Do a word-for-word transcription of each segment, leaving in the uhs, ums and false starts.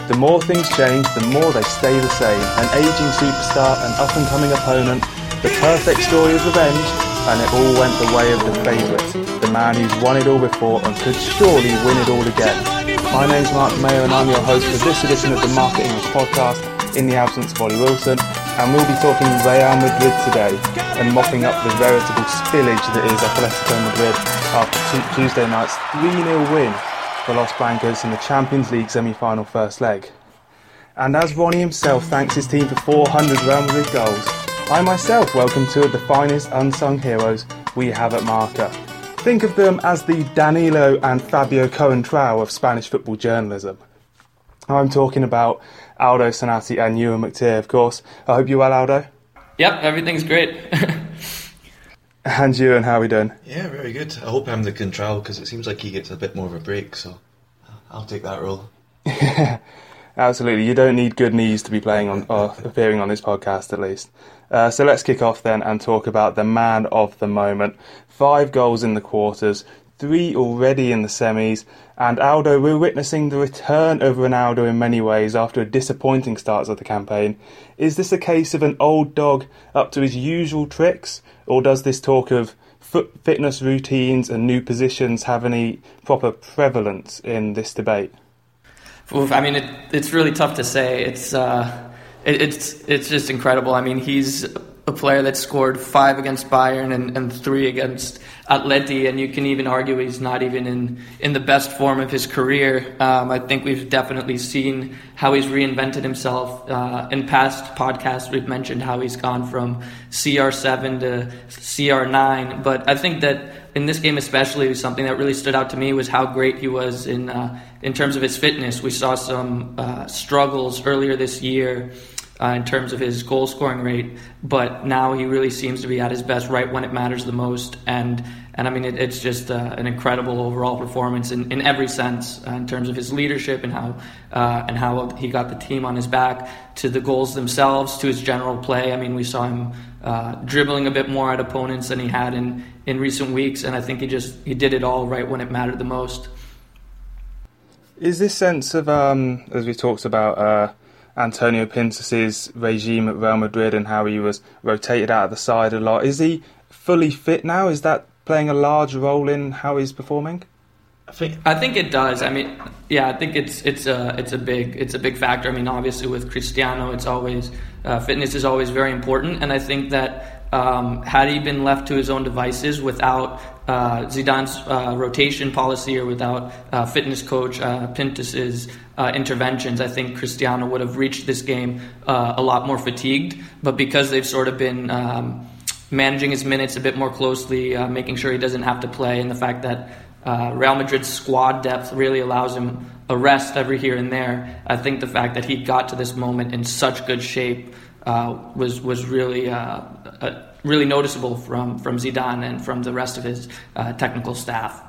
The more things change, the more they stay the same. An ageing superstar, an up-and-coming opponent, the perfect story of revenge, and it all went the way of the favourite, the man who's won it all before and could surely win it all again. My name's Mark Mayo and I'm your host for this edition of the Market English podcast in the absence of Ollie Wilson, and we'll be talking Real Madrid today and mopping up the veritable spillage that is Atletico Madrid after Tuesday night's three nil win for Los Blancos in the Champions League semi-final first leg. And as Ronnie himself thanks his team for four hundred Real Madrid goals, I myself welcome two of the finest unsung heroes we have at Marca. Think of them as the Danilo and Fabio Coentrao of Spanish football journalism. I'm talking about Aldo Sanati and Ewan McTeer, of course. I hope you're well, Aldo. Yep, everything's great. And Ewan, how are we doing? Yeah, very good. I hope I'm the Coentrao because it seems like he gets a bit more of a break, so I'll take that role. Absolutely. You don't need good knees to be playing on or appearing on this podcast, at least. Uh, so let's kick off then and talk about the man of the moment. Five goals in the quarters, three already in the semis, and Aldo, we're witnessing the return of Ronaldo in many ways after a disappointing start of the campaign. Is this a case of an old dog up to his usual tricks, or does this talk of foot fitness routines and new positions have any proper prevalence in this debate? Oof, I mean, it, it's really tough to say. It's uh, it, it's it's just incredible. I mean, he's a player that scored five against Bayern and, and three against Atleti, and you can even argue he's not even in, in the best form of his career. Um, I think we've definitely seen how he's reinvented himself. Uh, in past podcasts, we've mentioned how he's gone from C R seven to C R nine, but I think that in this game especially, something that really stood out to me was how great he was in uh, in terms of his fitness. We saw some uh, struggles earlier this year Uh, in terms of his goal scoring rate, but now he really seems to be at his best right when it matters the most. And and I mean, it, it's just uh, an incredible overall performance in, in every sense, uh, in terms of his leadership and how uh, and how he got the team on his back, to the goals themselves, to his general play. I mean, we saw him uh, dribbling a bit more at opponents than he had in, in recent weeks, and I think he just he did it all right when it mattered the most. Is this sense of, um, as we talked about, uh, Antonio Pintus's regime at Real Madrid and how he was rotated out of the side a lot, is he fully fit now? Is that playing a large role in how he's performing? I think I think it does. I mean, yeah, I think it's it's a it's a big it's a big factor. I mean, obviously with Cristiano, it's always uh, fitness is always very important, and I think that um, had he been left to his own devices without uh, Zidane's uh, rotation policy or without uh, fitness coach uh, Pintus's uh, interventions, I think Cristiano would have reached this game uh, a lot more fatigued. But because they've sort of been um, managing his minutes a bit more closely, uh, making sure he doesn't have to play, and the fact that uh, Real Madrid's squad depth really allows him a rest every here and there, I think the fact that he got to this moment in such good shape uh, was was really uh, uh, really noticeable from, from Zidane and from the rest of his uh, technical staff.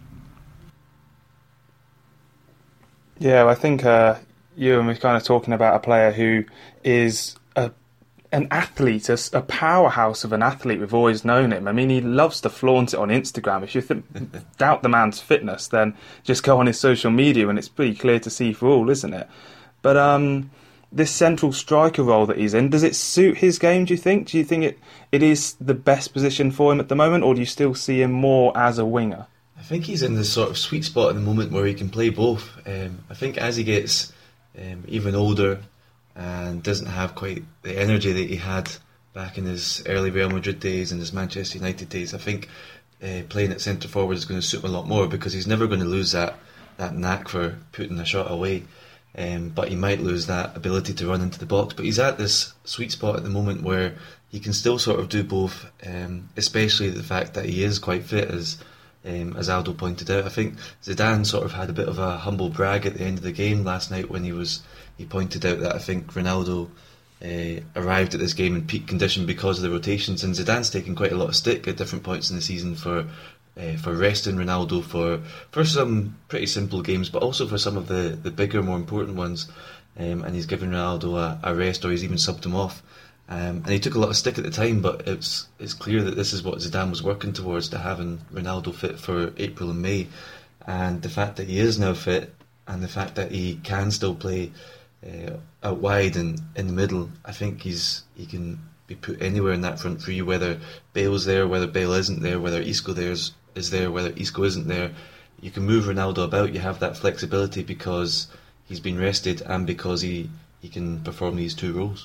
Yeah, I think uh, you and we're kind of talking about a player who is a, an athlete, a, a powerhouse of an athlete. We've always known him. I mean, he loves to flaunt it on Instagram. If you th- doubt the man's fitness, then just go on his social media and it's pretty clear to see for all, isn't it? But um, this central striker role that he's in, does it suit his game, do you think? Do you think it, it is the best position for him at the moment, or do you still see him more as a winger? I think he's in this sort of sweet spot at the moment where he can play both. Um, I think as he gets um, even older and doesn't have quite the energy that he had back in his early Real Madrid days and his Manchester United days, I think uh, playing at centre forward is going to suit him a lot more, because he's never going to lose that, that knack for putting a shot away. Um, but he might lose that ability to run into the box. But he's at this sweet spot at the moment where he can still sort of do both, um, especially the fact that he is quite fit, as um, as Aldo pointed out. I think Zidane sort of had a bit of a humble brag at the end of the game last night when he was he pointed out that I think Ronaldo uh, arrived at this game in peak condition because of the rotations, and Zidane's taken quite a lot of stick at different points in the season for uh, for resting Ronaldo for for some pretty simple games, but also for some of the, the bigger, more important ones. Um, and he's given Ronaldo a, a rest, or he's even subbed him off. Um, and he took a lot of stick at the time, but it's it's clear that this is what Zidane was working towards, to having Ronaldo fit for April and May. And the fact that he is now fit and the fact that he can still play uh, out wide and in the middle, I think he's he can be put anywhere in that front three, whether Bale's there, whether Bale isn't there, whether Isco there's, is there, whether Isco isn't there. You can move Ronaldo about, you have that flexibility because he's been rested and because he, he can perform these two roles.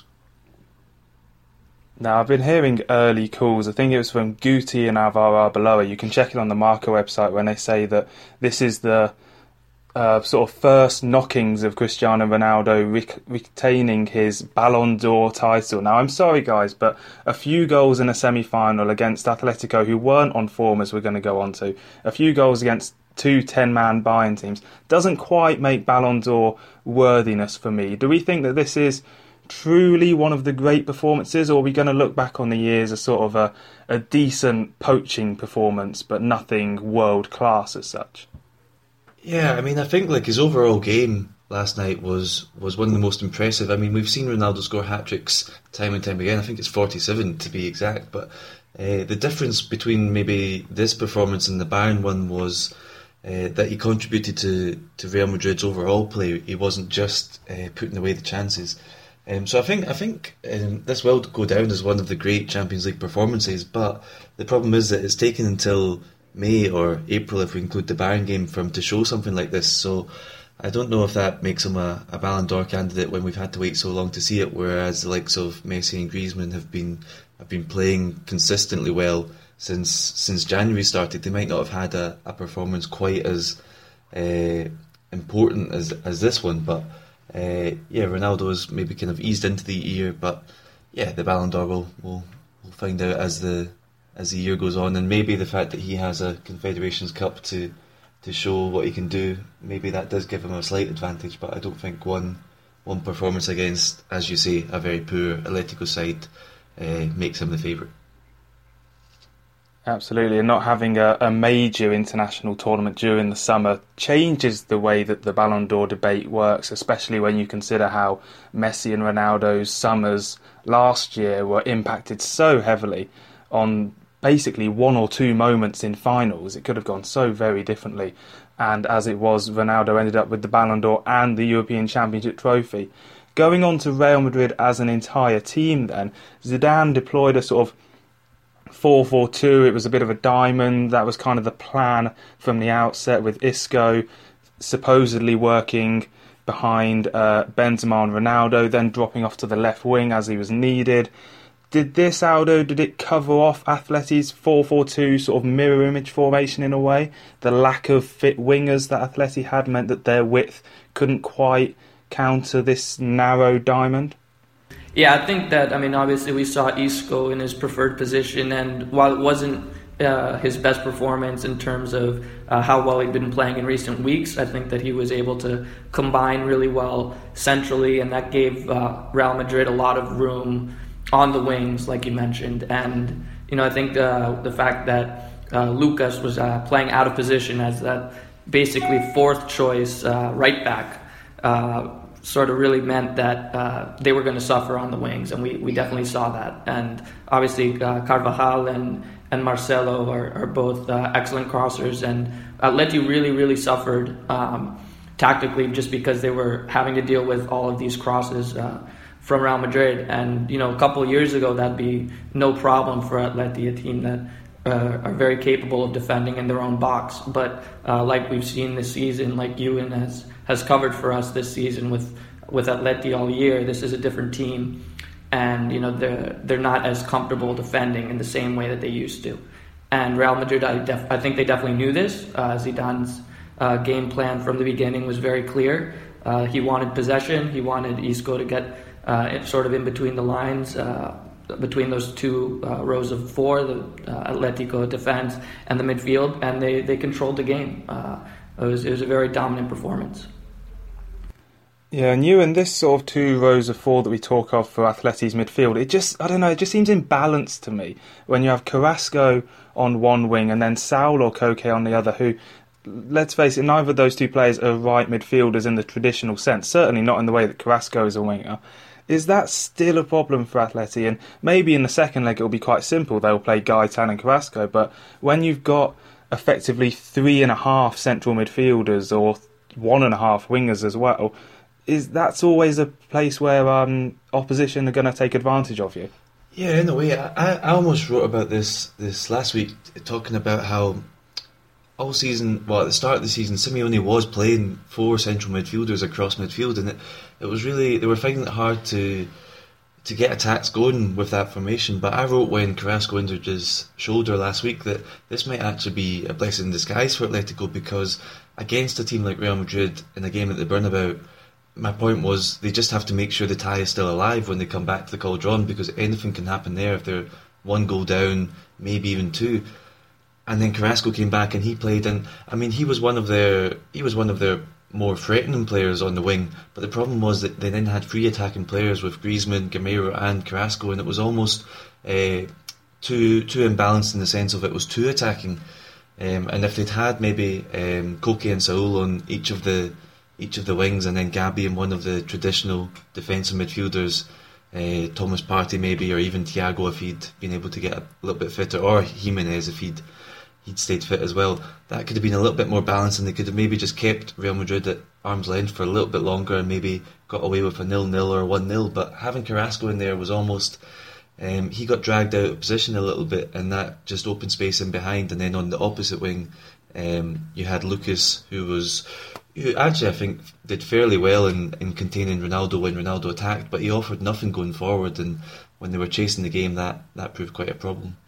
Now, I've been hearing early calls, I think it was from Guti and Alvaro Arbeloa, you can check it on the Marca website, when they say that this is the uh, sort of first knockings of Cristiano Ronaldo rec- retaining his Ballon d'Or title. Now, I'm sorry guys, but a few goals in a semi-final against Atletico, who weren't on form as we're going to go on to, a few goals against two ten-man Bayern teams, doesn't quite make Ballon d'Or worthiness for me. Do we think that this is truly one of the great performances, or are we going to look back on the years as sort of a, a decent poaching performance but nothing world class as such? Yeah, I mean, I think like his overall game last night was was one of the most impressive. I mean, we've seen Ronaldo score hat-tricks time and time again. I think it's forty-seven to be exact, but uh, the difference between maybe this performance and the Bayern one was uh, that he contributed to, to Real Madrid's overall play. He wasn't just uh, putting away the chances. Um, so I think I think um, this will go down as one of the great Champions League performances, but the problem is that it's taken until May or April, if we include the Bayern game, for him to show something like this. So I don't know if that makes him a, a Ballon d'Or candidate when we've had to wait so long to see it, whereas the likes of Messi and Griezmann have been have been playing consistently well since since January started. They might not have had a, a performance quite as uh, important as as this one, but Uh, yeah, Ronaldo has maybe kind of eased into the year, but yeah, the Ballon d'Or will we'll, we'll find out as the as the year goes on, and maybe the fact that he has a Confederations Cup to to show what he can do, maybe that does give him a slight advantage. But I don't think one one performance against, as you say, a very poor Atletico side uh, makes him the favourite. Absolutely, and not having a, a major international tournament during the summer changes the way that the Ballon d'Or debate works, especially when you consider how Messi and Ronaldo's summers last year were impacted so heavily on basically one or two moments in finals. It could have gone so very differently, and as it was, Ronaldo ended up with the Ballon d'Or and the European Championship trophy. Going on to Real Madrid as an entire team then, Zidane deployed a sort of four four two. It was a bit of a diamond. That was kind of the plan from the outset, with Isco supposedly working behind uh, Benzema and Ronaldo, then dropping off to the left wing as he was needed. Did this, Aldo, did it cover off Atleti's four four two sort of mirror image formation in a way? The lack of fit wingers that Atleti had meant that their width couldn't quite counter this narrow diamond? Yeah, I think that, I mean, obviously we saw Isco in his preferred position, and while it wasn't uh, his best performance in terms of uh, how well he'd been playing in recent weeks, I think that he was able to combine really well centrally, and that gave uh, Real Madrid a lot of room on the wings, like you mentioned. And, you know, I think uh, the fact that uh, Lucas was uh, playing out of position as that basically fourth choice uh, right back uh, sort of really meant that uh, they were going to suffer on the wings, and we, we definitely saw that. And obviously uh, Carvajal and, and Marcelo are, are both uh, excellent crossers, and Atleti really, really suffered um, tactically just because they were having to deal with all of these crosses uh, from Real Madrid. And, you know, a couple of years ago, that'd be no problem for Atleti, a team that uh, are very capable of defending in their own box. But uh, like we've seen this season, like Ewan has has covered for us this season with with Atleti all year, this is a different team, and you know they're they're not as comfortable defending in the same way that they used to. And Real Madrid, I, def- I think they definitely knew this. Uh, Zidane's uh, game plan from the beginning was very clear. Uh, he wanted possession. He wanted Isco to get uh, sort of in between the lines, uh, between those two uh, rows of four, the uh, Atletico defense and the midfield, and they, they controlled the game. Uh, it was it was a very dominant performance. Yeah, and you and this sort of two rows of four that we talk of for Atleti's midfield, it just, I don't know, it just seems imbalanced to me when you have Carrasco on one wing and then Saul or Koke on the other, who, let's face it, neither of those two players are right midfielders in the traditional sense, certainly not in the way that Carrasco is a winger. Is that still a problem for Atleti? And maybe in the second leg it'll be quite simple, they'll play Gaetan and Carrasco, but when you've got effectively three and a half central midfielders, or one and a half wingers as well. Is that's always a place where um, opposition are going to take advantage of you? Yeah, in a way. I, I almost wrote about this this last week, talking about how all season, well, at the start of the season, Simeone was playing four central midfielders across midfield, and it, it was really, they were finding it hard to to get attacks going with that formation. But I wrote when Carrasco injured his shoulder last week that this might actually be a blessing in disguise for Atletico, because against a team like Real Madrid in a game at the Bernabeu, my point was they just have to make sure the tie is still alive when they come back to the Calderon, because anything can happen there if they're one goal down, maybe even two. And then Carrasco came back and he played, and I mean he was one of their he was one of their more threatening players on the wing. But the problem was that they then had three attacking players with Griezmann, Gameiro, and Carrasco, and it was almost uh, too too imbalanced in the sense of it was too attacking. Um, and if they'd had maybe um, Koke and Saul on each of the each of the wings, and then Gabi and one of the traditional defensive midfielders, uh, Thomas Partey maybe, or even Thiago if he'd been able to get a little bit fitter, or Jimenez if he'd he'd stayed fit as well, that could have been a little bit more balanced, and they could have maybe just kept Real Madrid at arm's length for a little bit longer and maybe got away with a nil-nil or one-nil. But having Carrasco in there was almost, um, he got dragged out of position a little bit, and that just opened space in behind. And then on the opposite wing, um, you had Lucas, who was who actually I think did fairly well in, in containing Ronaldo when Ronaldo attacked, but he offered nothing going forward, and when they were chasing the game, that, that proved quite a problem.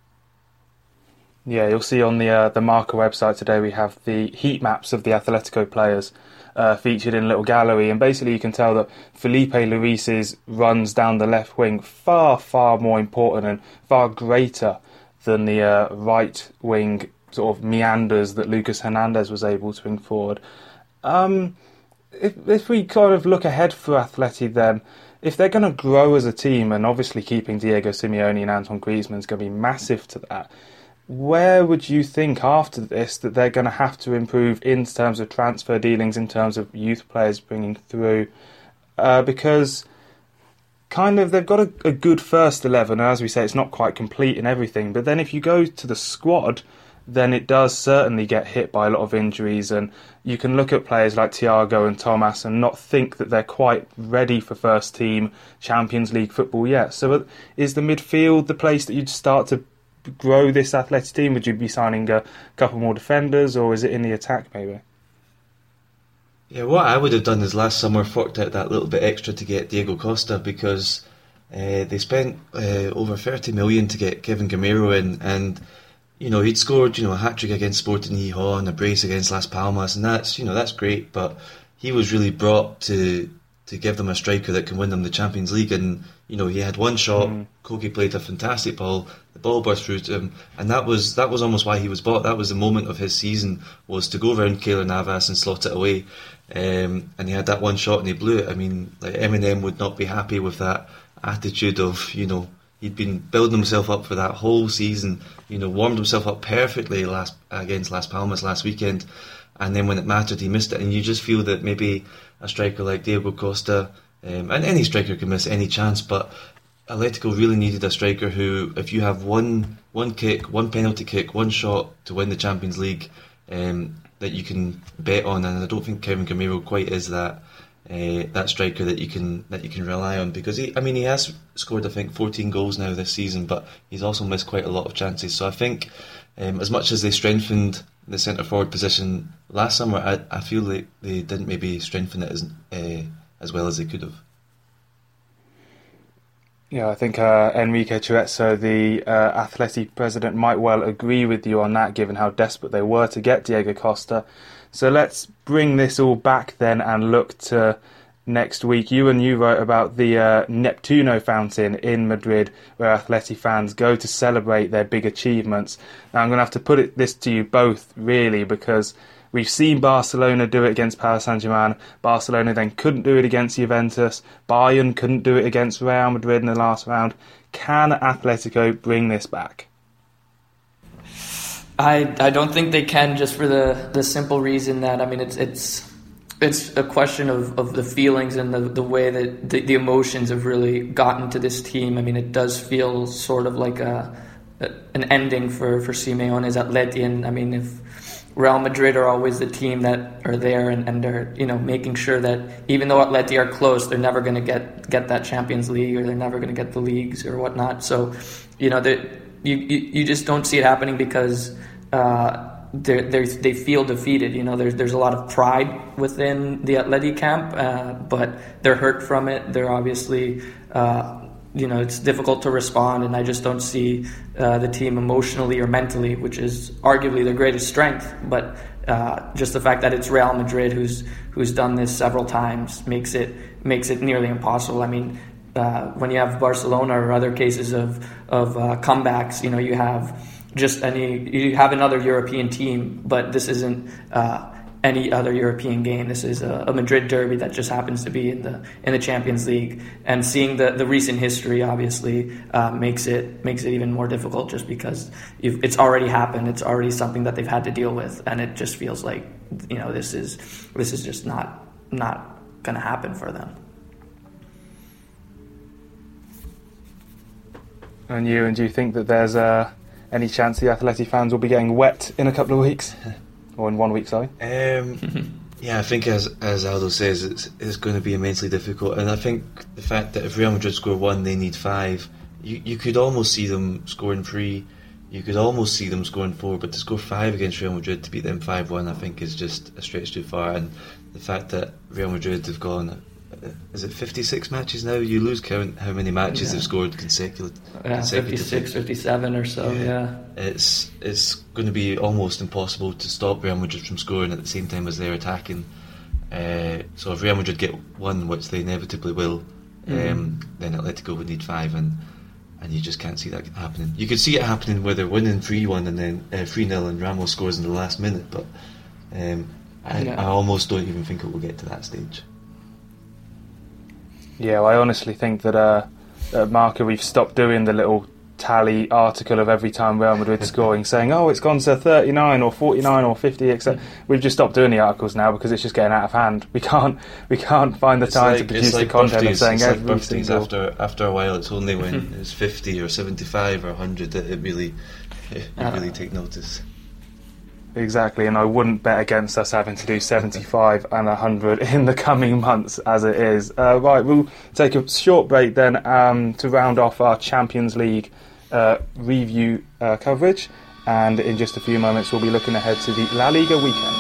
Yeah, you'll see on the uh, the Marca website today we have the heat maps of the Atletico players uh, featured in a little gallery, and basically you can tell that Felipe Luis's runs down the left wing far, far more important and far greater than the uh, right wing sort of meanders that Lucas Hernandez was able to bring forward. Um, if, if we kind of look ahead for Atleti then, if they're going to grow as a team, and obviously keeping Diego Simeone and Antoine Griezmann is going to be massive to that, where would you think after this that they're going to have to improve in terms of transfer dealings, in terms of youth players bringing through? Uh, because kind of they've got a, a good first eleven, and as we say, it's not quite complete in everything. But then if you go to the squad, then it does certainly get hit by a lot of injuries, and you can look at players like Thiago and Thomas and not think that they're quite ready for first team Champions League football yet. So is the midfield the place that you'd start to grow this Athletic team? Would you be signing a couple more defenders, or is it in the attack maybe? Yeah, what I would have done is last summer forked out that little bit extra to get Diego Costa, because uh, they spent uh, over thirty million to get Kevin Gameiro in, and you know he'd scored you know a hat trick against Sporting Gijón and a brace against Las Palmas, and that's you know that's great, but he was really brought to to give them a striker that can win them the Champions League. And you know he had one shot, mm. Koke played a fantastic ball, the ball burst through to him, and that was that was almost why he was bought. That was the moment of his season, was to go around Keylor Navas and slot it away, um, and he had that one shot and he blew it. I mean, like Eminem would not be happy with that attitude of, you know he'd been building himself up for that whole season, you know warmed himself up perfectly last against Las Palmas last weekend, and then when it mattered he missed it. And you just feel that maybe a striker like Diego Costa, um, and any striker can miss any chance, but Atletico really needed a striker who, if you have one one kick, one penalty kick, one shot to win the Champions League, um, that you can bet on. And I don't think Kevin Gameiro quite is that uh, that striker that you can that you can rely on, because he, I mean, he has scored I think fourteen goals now this season, but he's also missed quite a lot of chances. So I think um, as much as they strengthened the centre forward position last summer, I, I feel like they didn't maybe strengthen it as uh, as well as they could have. Yeah, I think uh, Enrique Cerezo, the uh, Atleti president, might well agree with you on that, given how desperate they were to get Diego Costa. So let's bring this all back then and look to next week. You and you wrote about the uh, Neptuno fountain in Madrid, where Atleti fans go to celebrate their big achievements. Now, I'm going to have to put it, this to you both, really, because we've seen Barcelona do it against Paris Saint-Germain. Barcelona then couldn't do it against Juventus. Bayern couldn't do it against Real Madrid in the last round. Can Atletico bring this back? I I don't think they can, just for the, the simple reason that, I mean, it's it's it's a question of, of the feelings and the, the way that the, the emotions have really gotten to this team. I mean, it does feel sort of like a, a an ending for, for Simeone's Atleti, and I mean, if Real Madrid are always the team that are there and, and they're, you know, making sure that even though Atleti are close, they're never going to get get that Champions League, or they're never going to get the leagues or whatnot. So, you know, you, you you just don't see it happening because uh, they they feel defeated. You know, there's there's a lot of pride within the Atleti camp, uh, but they're hurt from it. They're obviously. Uh, You know, it's difficult to respond, and I just don't see uh, the team emotionally or mentally, which is arguably their greatest strength. But uh, just the fact that it's Real Madrid who's who's done this several times makes it makes it nearly impossible. I mean, uh, when you have Barcelona or other cases of of uh, comebacks, you know, you have just any you have another European team, but this isn't. Uh, any other European game. This is a, a Madrid derby that just happens to be in the in the Champions League. And seeing the, the recent history obviously uh, makes it makes it even more difficult, just because you've, it's already happened. It's already something that they've had to deal with, and it just feels like, you know, this is this is just not not going to happen for them. And you, and do you think that there's uh, any chance the Atleti fans will be getting wet in a couple of weeks? Or in one week, sorry. Um, yeah, I think as as Aldo says, it's it's going to be immensely difficult, and I think the fact that if Real Madrid score one, they need five. You you could almost see them scoring three. You could almost see them scoring four, but to score five against Real Madrid to beat them five one, I think is just a stretch too far. And the fact that Real Madrid have gone, is it fifty-six matches now? You lose count how many matches yeah. they've scored consecutive, yeah, consecutively. fifty-six, fifty-seven or so, yeah. yeah. It's it's going to be almost impossible to stop Real Madrid from scoring at the same time as they're attacking. Uh, so if Real Madrid get one, which they inevitably will, mm-hmm. um, then Atletico would need five, and and you just can't see that happening. You could see it happening where they're winning three one and then uh, three nil and Ramos scores in the last minute, but um, I, yeah. I almost don't even think it will get to that stage. Yeah, well, I honestly think that uh, at Marca we've stopped doing the little tally article of every time Real Madrid scoring, saying, oh, it's gone to thirty-nine or forty-nine or fifty, et cetera. We've just stopped doing the articles now because it's just getting out of hand. We can't we can't find the it's time like, to produce like the content of saying it's every like single... After, after a while, it's only when it's fifty or seventy-five or one hundred that it really, it uh, really take notice. Exactly, and I wouldn't bet against us having to do seventy-five and one hundred in the coming months as it is. Uh, right, we'll take a short break then um, to round off our Champions League uh, review uh, coverage, and in just a few moments we'll be looking ahead to the La Liga weekend.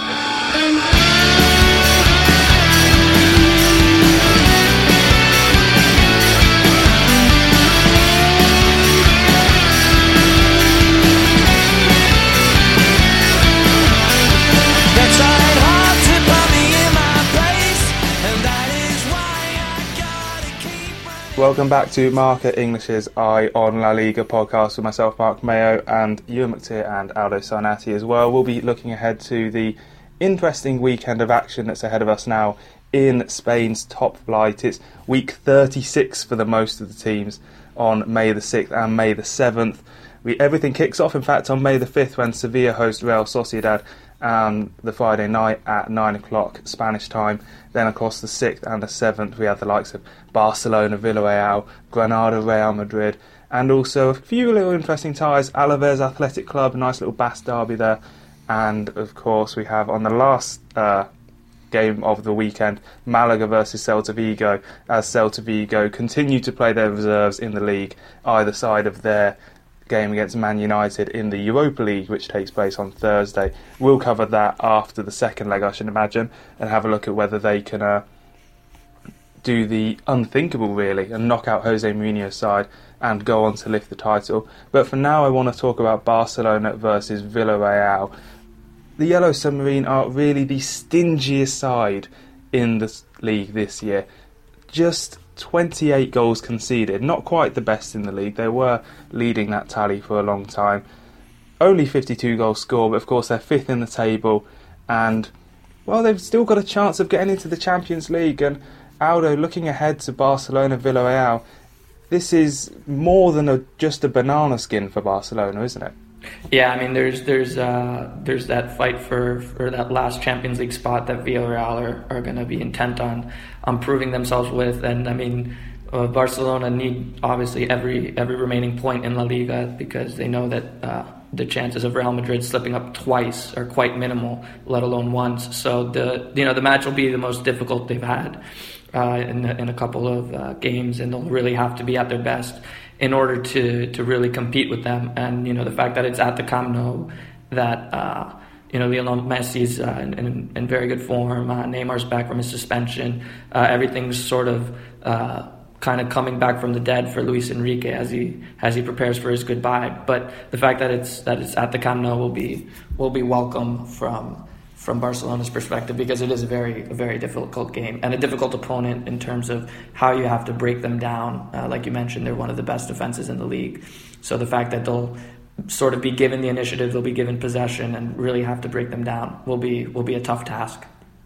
Welcome back to Marca English's Eye on La Liga podcast with myself, Mark Mayo, and Ewan McTeer and Aldo Sarnati as well. We'll be looking ahead to the interesting weekend of action that's ahead of us now in Spain's top flight. It's week thirty-six for the most of the teams on May the sixth and May the seventh. We, everything kicks off, in fact, on May the fifth when Sevilla host Real Sociedad, and the Friday night at nine o'clock Spanish time. Then across the sixth and the seventh we have the likes of Barcelona, Villarreal, Granada, Real Madrid, and also a few little interesting ties. Alaves Athletic Club, a nice little Basque derby there. And of course we have on the last uh, game of the weekend, Malaga versus Celta Vigo, as Celta Vigo continue to play their reserves in the league either side of their game against Man United in the Europa League, which takes place on Thursday. We'll cover that after the second leg, I should imagine, and have a look at whether they can uh, do the unthinkable, really, and knock out Jose Mourinho's side and go on to lift the title. But for now, I want to talk about Barcelona versus Villarreal. The Yellow Submarine are really the stingiest side in the league this year. Just twenty-eight goals conceded, not quite the best in the league. They were leading that tally for a long time. Only fifty-two goals scored, but of course they're fifth in the table, and well, they've still got a chance of getting into the Champions League. And Aldo, looking ahead to Barcelona Villarreal, this is more than a, just a banana skin for Barcelona, isn't it? Yeah, I mean, there's there's uh, there's that fight for, for that last Champions League spot that Villarreal are, are going to be intent on on proving themselves with, and I mean, uh, Barcelona need obviously every every remaining point in La Liga, because they know that uh, the chances of Real Madrid slipping up twice are quite minimal, let alone once. So the you know the match will be the most difficult they've had uh, in in a couple of uh, games, and they'll really have to be at their best in order to to really compete with them. And you know the fact that it's at the Camp Nou, that uh, you know Lionel Messi's uh, in, in, in very good form, uh, Neymar's back from his suspension, uh, everything's sort of uh, kind of coming back from the dead for Luis Enrique as he as he prepares for his goodbye. But the fact that it's that it's at the Camp Nou will be will be welcome from from Barcelona's perspective, because it is a very a very difficult game and a difficult opponent in terms of how you have to break them down. Uh, like you mentioned, they're one of the best defenses in the league. So the fact that they'll sort of be given the initiative, they'll be given possession, and really have to break them down will be will be a tough task.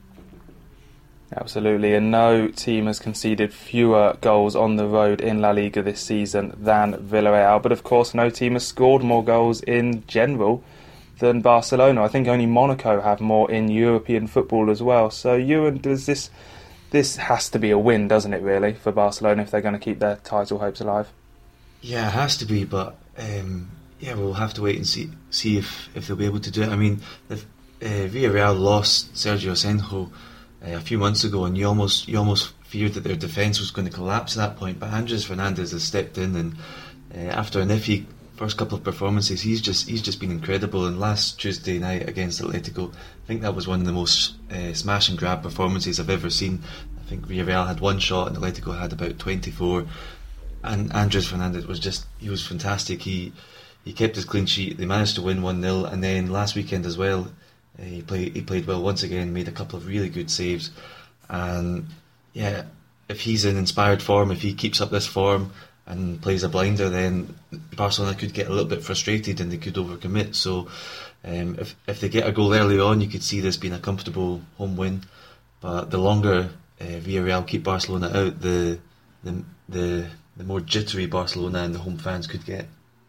Absolutely, and no team has conceded fewer goals on the road in La Liga this season than Villarreal. But of course, no team has scored more goals in general than Barcelona. I think only Monaco have more in European football as well. So, Ewan, does this this has to be a win, doesn't it, really, for Barcelona if they're going to keep their title hopes alive? Yeah, it has to be, but um, yeah, we'll have to wait and see see if, if they'll be able to do it. I mean, the, uh, Villarreal lost Sergio Asenjo Uh, a few months ago, and you almost you almost feared that their defence was going to collapse at that point. But Andres Fernandez has stepped in, and uh, after an iffy first couple of performances, he's just he's just been incredible. And last Tuesday night against Atletico, I think that was one of the most uh, smash and grab performances I've ever seen. I think Villarreal had one shot and Atletico had about twenty-four, and Andres Fernandez was just he was fantastic. He he kept his clean sheet. They managed to win one nil, and then last weekend as well, Uh, he played he played well once again, made a couple of really good saves, and yeah, if he's in inspired form, if he keeps up this form and plays a blinder, then Barcelona could get a little bit frustrated and they could overcommit. So um, if if they get a goal early on, you could see this being a comfortable home win. But the longer uh, Villarreal keep Barcelona out, the the the the more jittery Barcelona and the home fans could get.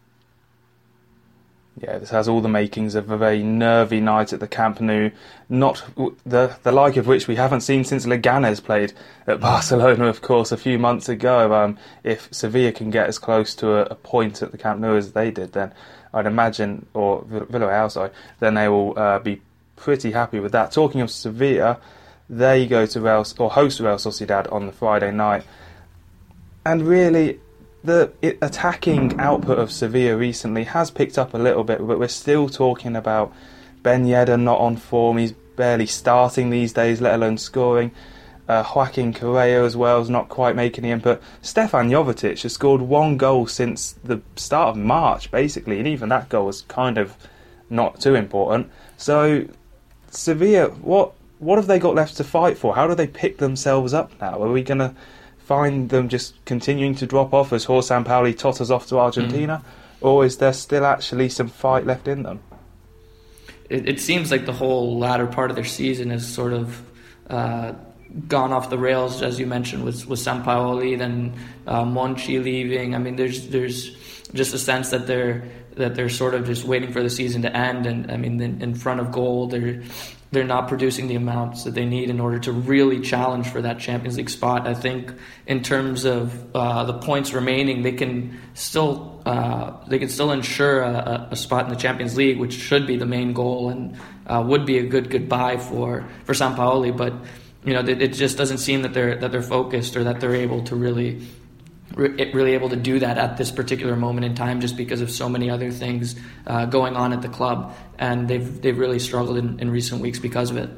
Yeah, this has all the makings of a very nervy night at the Camp Nou, not the the like of which we haven't seen since Leganés played at Barcelona, of course, a few months ago. Um, if Sevilla can get as close to a, a point at the Camp Nou as they did, then I'd imagine, or Villarreal, sorry, then they will uh, be pretty happy with that. Talking of Sevilla, they go to Real, or host Real Sociedad on the Friday night, and really, the attacking output of Sevilla recently has picked up a little bit, but we're still talking about Ben Yedder not on form. He's barely starting these days, let alone scoring. Uh, Joaquin Correa as well is not quite making the input. Stefan Jovetic has scored one goal since the start of March, basically, and even that goal was kind of not too important. So, Sevilla, what what have they got left to fight for? How do they pick themselves up now? Are we going to find them just continuing to drop off as Jorge Sampaoli totters off to Argentina, mm. or is there still actually some fight left in them? It, it seems like the whole latter part of their season has sort of uh, gone off the rails, as you mentioned, with, with Sampaoli, then uh, Monchi leaving. I mean, there's there's just a sense that they're that they're sort of just waiting for the season to end, and I mean, in, in front of goal, they're they're not producing the amounts that they need in order to really challenge for that Champions League spot. I think in terms of uh, the points remaining, they can still uh, they can still ensure a, a spot in the Champions League, which should be the main goal and uh, would be a good goodbye for for Sampaoli. But you know, it, it just doesn't seem that they're that they're focused or that they're able to really. really able to do that at this particular moment in time, just because of so many other things uh, going on at the club, and they've they've really struggled in, in recent weeks because of it.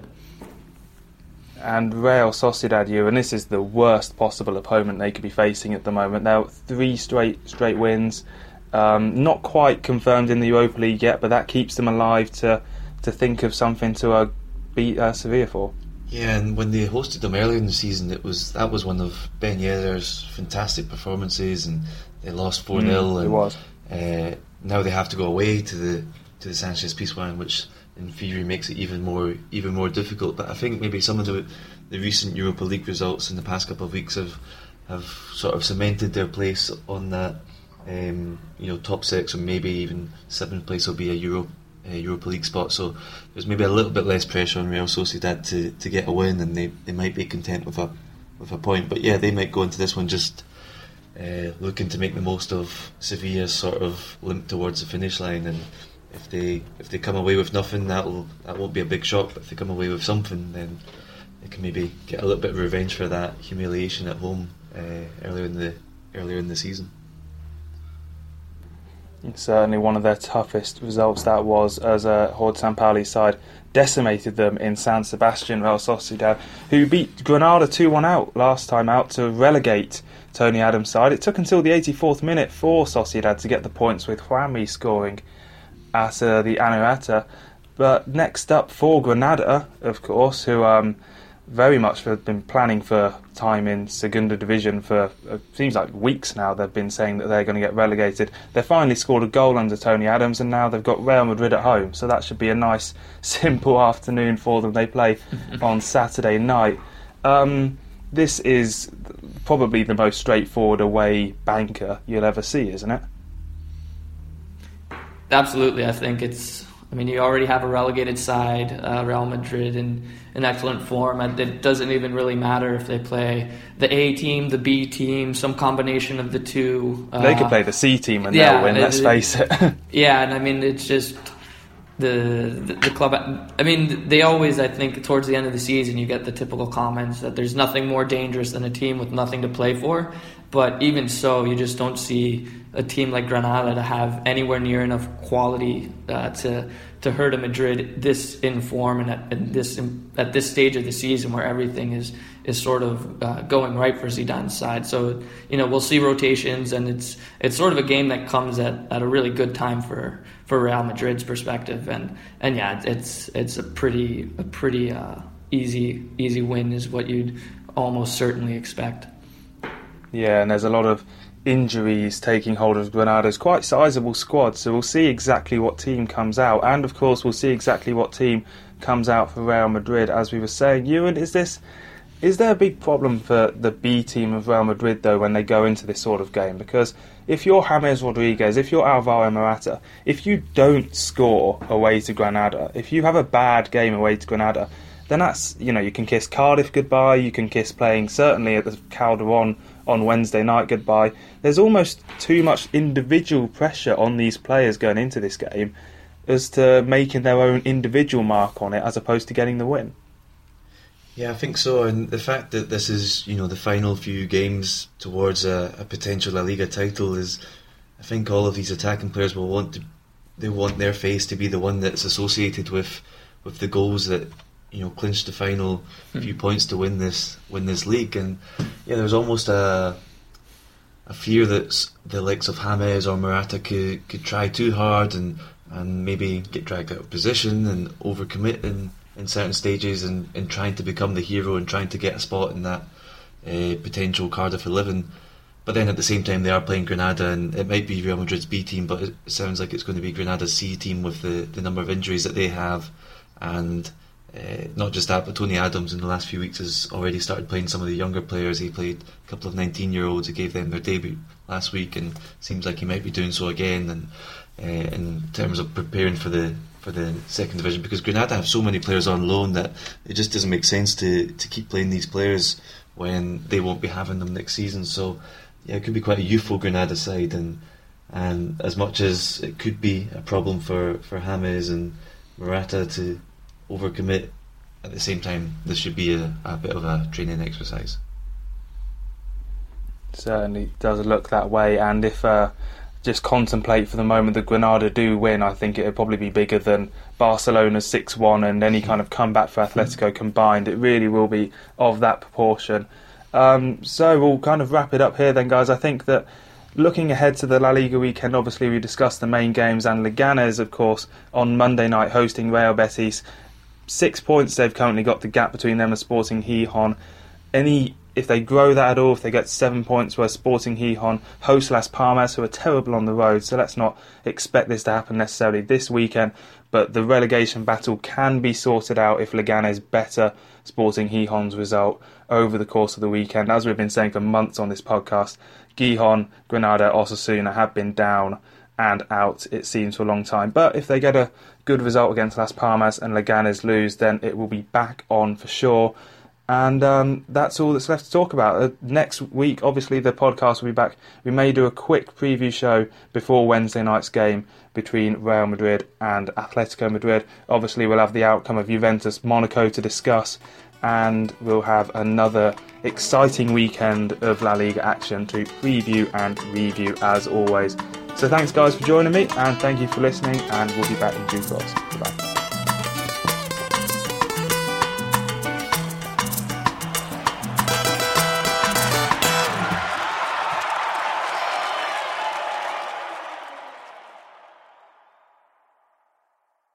And Real Sociedad, you and this is the worst possible opponent they could be facing at the moment. Now, three straight straight wins, um, not quite confirmed in the Europa League yet, but that keeps them alive to to think of something to uh, beat uh, Sevilla for. Yeah, and when they hosted them earlier in the season, it was that was one of Ben Yedder's fantastic performances, and they lost four nil. Mm, it was. Uh, now they have to go away to the to the Sanchez Pizjuan, which in theory makes it even more even more difficult. But I think maybe some of the the recent Europa League results in the past couple of weeks have have sort of cemented their place on that um, you know top six, or maybe even seventh place will be a Euro. Uh, Europa League spot, so there's maybe a little bit less pressure on Real Sociedad to, to get a win, and they, they might be content with a with a point. But yeah, they might go into this one just uh, looking to make the most of Sevilla's sort of limp towards the finish line. And if they if they come away with nothing, that'll that won't be a big shock. But if they come away with something, then they can maybe get a little bit of revenge for that humiliation at home uh, earlier in the earlier in the season. It's certainly one of their toughest results, that was, as uh, Horde Sampaoli's side decimated them in San Sebastian. Real Sociedad, who beat Granada two one out last time out to relegate Tony Adams' side. It took until the eighty-fourth minute for Sociedad to get the points, with Juanmi scoring at uh, the Anoeta. But next up for Granada, of course, who um, very much have been planning for time in Segunda Division for uh, seems like weeks now. They've been saying that they're going to get relegated. They finally scored a goal under Tony Adams, and now they've got Real Madrid at home, so that should be a nice simple afternoon for them. They play on Saturday night. Um, this is probably the most straightforward away banker you'll ever see, isn't it? Absolutely. I think it's I mean, you already have a relegated side, uh, Real Madrid, in, in excellent form. And it doesn't even really matter if they play the A team, the B team, some combination of the two. Uh, they could play the C team and yeah, they'll win, it, let's face it. Yeah, and I mean, it's just the, the the club. I mean, they always, I think, towards the end of the season, you get the typical comments that there's nothing more dangerous than a team with nothing to play for. But even so, you just don't see a team like Granada to have anywhere near enough quality uh, to to hurt a Madrid this in form and at, at this at this stage of the season where everything is is sort of uh, going right for Zidane's side. So you know we'll see rotations, and it's it's sort of a game that comes at, at a really good time for, for Real Madrid's perspective. And and yeah, it's it's a pretty a pretty uh, easy easy win is what you'd almost certainly expect. Yeah, and there's a lot of injuries taking hold of Granada's quite sizable squad, so we'll see exactly what team comes out, and of course we'll see exactly what team comes out for Real Madrid. As we were saying, Ewan, is this is there a big problem for the B team of Real Madrid though when they go into this sort of game? Because if you're James Rodriguez, if you're Alvaro Morata, if you don't score away to Granada, if you have a bad game away to Granada, then that's, you know, you can kiss Cardiff goodbye, you can kiss playing certainly at the Calderon on Wednesday night goodbye. There's almost too much individual pressure on these players going into this game as to making their own individual mark on it as opposed to getting the win. Yeah, I think so, and the fact that this is, you know, the final few games towards a, a potential La Liga title is, I think all of these attacking players will want to, they want their face to be the one that's associated with with the goals that, you know, clinch the final few points to win this win this league. And yeah, there's almost a a fear that the likes of James or Morata could could try too hard and, and maybe get dragged out of position and overcommit in, in certain stages and, and trying to become the hero and trying to get a spot in that uh, potential Cardiff eleven. But then at the same time they are playing Granada, and it might be Real Madrid's B team, but it sounds like it's going to be Granada's C team with the, the number of injuries that they have. And Uh, not just that, but Tony Adams in the last few weeks has already started playing some of the younger players. He played a couple of nineteen-year-olds. He gave them their debut last week, and seems like he might be doing so again. And uh, in terms of preparing for the for the second division, because Granada have so many players on loan that it just doesn't make sense to to keep playing these players when they won't be having them next season. So yeah, it could be quite a youthful Granada side, and and as much as it could be a problem for for James and Morata to overcommit, at the same time this should be a, a bit of a training exercise. Certainly does look that way, and if uh, just contemplate for the moment that Granada do win, I think it would probably be bigger than Barcelona's six one and any kind of comeback for Atletico combined. It really will be of that proportion. Um, so we'll kind of wrap it up here then, guys. I think that looking ahead to the La Liga weekend, obviously we discussed the main games, and Leganés, of course, on Monday night hosting Real Betis. Six points they've currently got, the gap between them and Sporting Gijón. Any, if they grow that at all, if they get seven points where Sporting Gijón host Las Palmas, who are terrible on the road, so let's not expect this to happen necessarily this weekend, but the relegation battle can be sorted out if Leganés better Sporting Gijón's result over the course of the weekend. As we've been saying for months on this podcast, Gijón, Granada, Osasuna have been down and out, it seems, for a long time. But if they get a good result against Las Palmas and Leganés lose, then it will be back on for sure. And um, that's all that's left to talk about. Uh, next week, obviously, the podcast will be back. We may do a quick preview show before Wednesday night's game between Real Madrid and Atletico Madrid. Obviously, we'll have the outcome of Juventus-Monaco to discuss, and we'll have another exciting weekend of La Liga action to preview and review as always. So thanks, guys, for joining me, and thank you for listening, and we'll be back in due course. Goodbye.